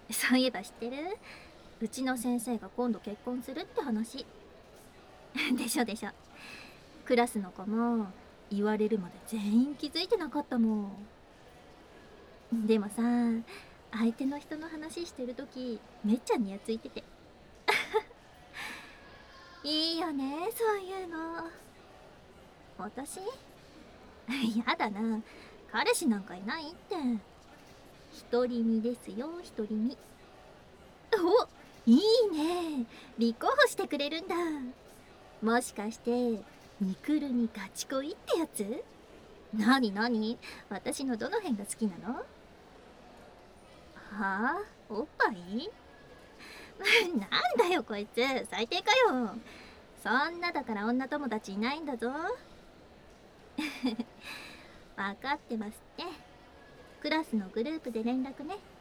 そういえば知ってる？うちの先生が今度結婚するって話。でしょでしょ。クラスの子も言われるまで全員気づいてなかったもん。でもさ、相手の人の話してる時めっちゃニヤついてていいよね、そういうの。私やだな、彼氏なんかいないって。独り身ですよ、独り身。お、いいね、立候補してくれるんだ。もしかしてミクルにガチ恋ってやつ？なになに、私のどの辺が好きなの？はあ、おっぱい？なんだよこいつ、最低かよ。そんなだから女友達いないんだぞ。分かってますって。クラスのグループで連絡ね。